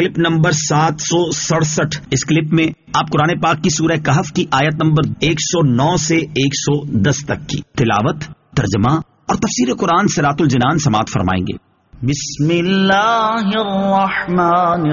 Clip number 767۔ اس clip میں آپ قرآن پاک کی سورہ کہف کی آیت نمبر 109 سے 110 تک کی تلاوت، ترجمہ اور تفسیر قرآن صراط الجنان سماعت فرمائیں گے۔ بسم اللہ الرحمن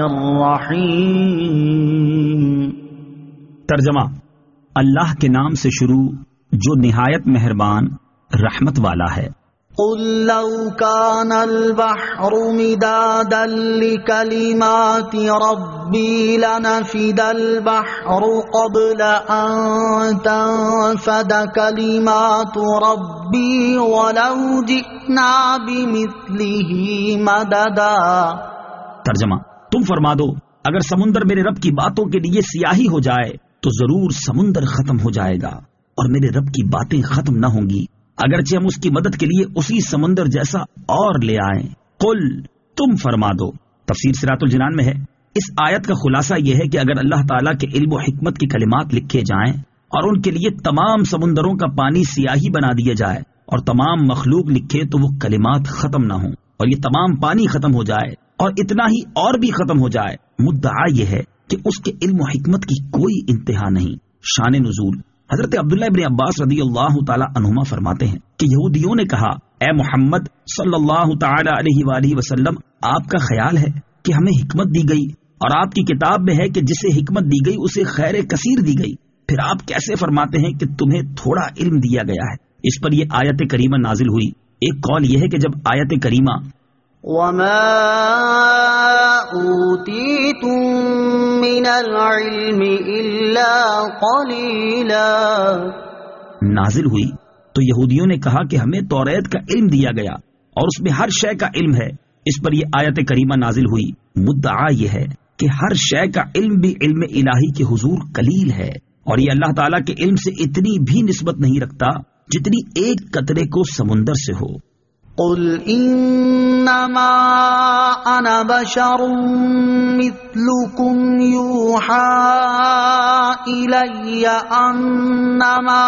الرحیم۔ ترجمہ، اللہ کے نام سے شروع جو نہایت مہربان رحمت والا ہے۔ قل لو كان البحر مدادا لكلمات ربي لنفد البحر قبل أن تنفد كلمات ربي ولو جئنا بمثله مددا۔ ترجمہ، تم فرما دو اگر سمندر میرے رب کی باتوں کے لیے سیاہی ہو جائے تو ضرور سمندر ختم ہو جائے گا، اور میرے رب کی باتیں ختم نہ ہوں گی اگرچہ ہم اس کی مدد کے لیے اسی سمندر جیسا اور لے آئیں۔ قل، تم فرما دو۔ تفسیر صراط الجنان میں ہے، اس آیت کا خلاصہ یہ ہے کہ اگر اللہ تعالیٰ کے علم و حکمت کی کلمات لکھے جائیں اور ان کے لیے تمام سمندروں کا پانی سیاہی بنا دیا جائے اور تمام مخلوق لکھے تو وہ کلمات ختم نہ ہوں اور یہ تمام پانی ختم ہو جائے اور اتنا ہی اور بھی ختم ہو جائے، مدعا یہ ہے کہ اس کے علم و حکمت کی کوئی انتہا نہیں۔ شان نزول، حضرت عبداللہ ابن عباس رضی اللہ تعالی عنہما فرماتے ہیں کہ یہودیوں نے کہا، اے محمد صلی اللہ تعالی علیہ وآلہ وسلم، آپ کا خیال ہے کہ ہمیں حکمت دی گئی اور آپ کی کتاب میں ہے کہ جسے حکمت دی گئی اسے خیر کثیر دی گئی، پھر آپ کیسے فرماتے ہیں کہ تمہیں تھوڑا علم دیا گیا ہے؟ اس پر یہ آیت کریمہ نازل ہوئی۔ ایک قول یہ ہے کہ جب آیت کریمہ وما اوتیتم من العلم الا قلیلا نازل ہوئی تو یہودیوں نے کہا کہ ہمیں توریت کا علم دیا گیا اور اس میں ہر شے کا علم ہے۔ اس پر یہ آیت کریمہ نازل ہوئی۔ مدعا یہ ہے کہ ہر شے کا علم بھی علم الہی کے حضور قلیل ہے، اور یہ اللہ تعالیٰ کے علم سے اتنی بھی نسبت نہیں رکھتا جتنی ایک قطرے کو سمندر سے ہو۔ قل انما انا بشر مثلكم يوحى الي انما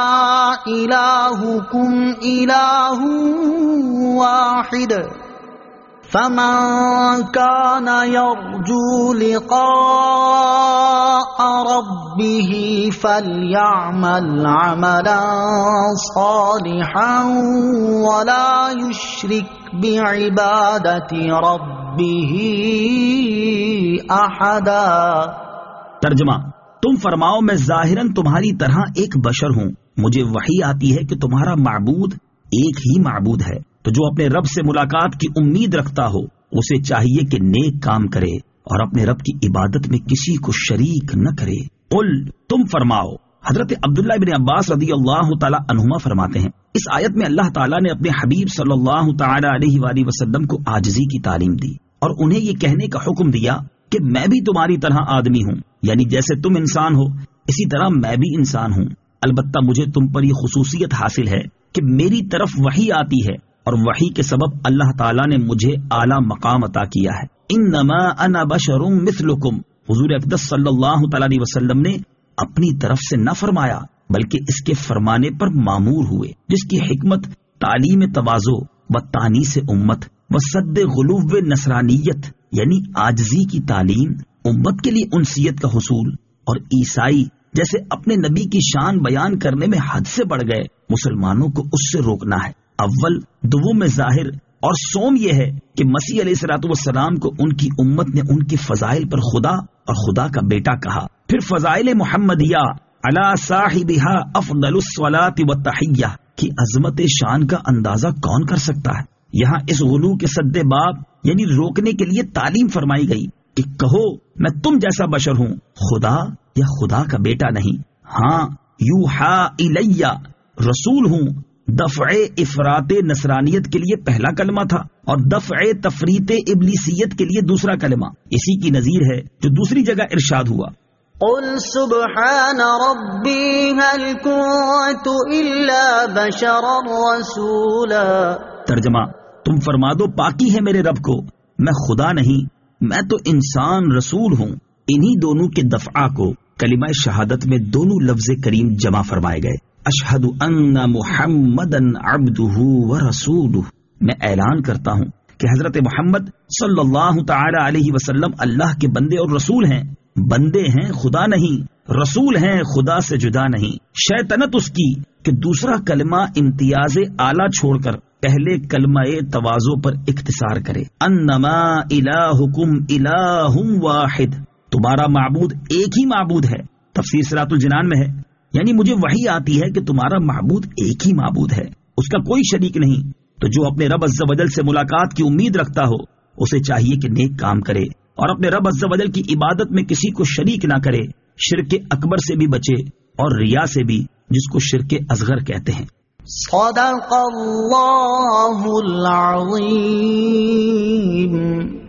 الهكم اله واحد فمن كان يرجو لقاء ربه فليعمل عملا صالحا ولا يشرك بعبادة ربه احدا۔ ترجمہ، تم فرماؤ میں ظاہراً تمہاری طرح ایک بشر ہوں، مجھے وحی آتی ہے کہ تمہارا معبود ایک ہی معبود ہے، تو جو اپنے رب سے ملاقات کی امید رکھتا ہو اسے چاہیے کہ نیک کام کرے اور اپنے رب کی عبادت میں کسی کو شریک نہ کرے۔ قل، تم فرماؤ۔ حضرت عبداللہ ابن عباس رضی اللہ تعالی عنہما فرماتے ہیں، اس آیت میں اللہ تعالیٰ نے اپنے حبیب صلی اللہ تعالی علیہ وآلہ وسلم کو عاجزی کی تعلیم دی اور انہیں یہ کہنے کا حکم دیا کہ میں بھی تمہاری طرح آدمی ہوں، یعنی جیسے تم انسان ہو اسی طرح میں بھی انسان ہوں، البتہ مجھے تم پر یہ خصوصیت حاصل ہے کہ میری طرف وحی آتی ہے اور وحی کے سبب اللہ تعالیٰ نے مجھے اعلیٰ مقام عطا کیا ہے۔ انما انا بشر مثلکم، حضور اقدس صلی اللہ تعالی علیہ وسلم نے اپنی طرف سے نہ فرمایا بلکہ اس کے فرمانے پر مامور ہوئے، جس کی حکمت تعلیم تواضع و تانیث امت و صد غلو نصرانیت یعنی عاجزی کی تعلیم، امت کے لیے انسیت کا حصول، اور عیسائی جیسے اپنے نبی کی شان بیان کرنے میں حد سے بڑھ گئے مسلمانوں کو اس سے روکنا ہے۔ اول دوم ظاہر اور سوم یہ ہے کہ مسیح علیہ الصلوۃ والسلام کو ان کی امت نے ان کے فضائل پر خدا اور خدا کا بیٹا کہا، پھر فضائل محمدیہ علی صاحبہا افضل الصلاۃ والتحیہ کی عظمت شان کا اندازہ کون کر سکتا ہے؟ یہاں اس غلو کے سد باب یعنی روکنے کے لیے تعلیم فرمائی گئی کہ کہو میں تم جیسا بشر ہوں، خدا یا خدا کا بیٹا نہیں۔ ہاں، یوحا الیہ، رسول ہوں۔ دفع افراط نصرانیت کے لیے پہلا کلمہ تھا اور دفع تفریط ابلیسیت کے لیے دوسرا کلمہ، اسی کی نظیر ہے جو دوسری جگہ ارشاد ہوا، قل سبحان ربی هل كنت الا بشرا رسولا۔ ترجمہ، تم فرما دو پاکی ہے میرے رب کو، میں خدا نہیں، میں تو انسان رسول ہوں۔ انہی دونوں کے دفعہ کو کلمہ شہادت میں دونوں لفظ کریم جمع فرمائے گئے، اشہد ان محمدن عبدہ و رسولہ، میں اعلان کرتا ہوں کہ حضرت محمد صلی اللہ تعالی علیہ وسلم اللہ کے بندے اور رسول ہیں. بندے ہیں خدا نہیں، رسول ہیں خدا سے جدا نہیں. شیطنت اس کی کہ دوسرا کلمہ امتیاز اعلیٰ چھوڑ کر پہلے کلمہ تواضع پر اختصار کرے. انما الہکم الہ واحد، تمہارا معبود ایک ہی معبود ہے. تفسیر صراط الجنان میں ہے، یعنی مجھے وحی آتی ہے کہ تمہارا معبود ایک ہی معبود ہے، اس کا کوئی شریک نہیں. تو جو اپنے رب عز و جل سے ملاقات کی امید رکھتا ہو اسے چاہیے کہ نیک کام کرے اور اپنے رب عز و جل کی عبادت میں کسی کو شریک نہ کرے. شرک اکبر سے بھی بچے اور ریا سے بھی، جس کو شرک اصغر کہتے ہیں. صدق اللہ العظیم.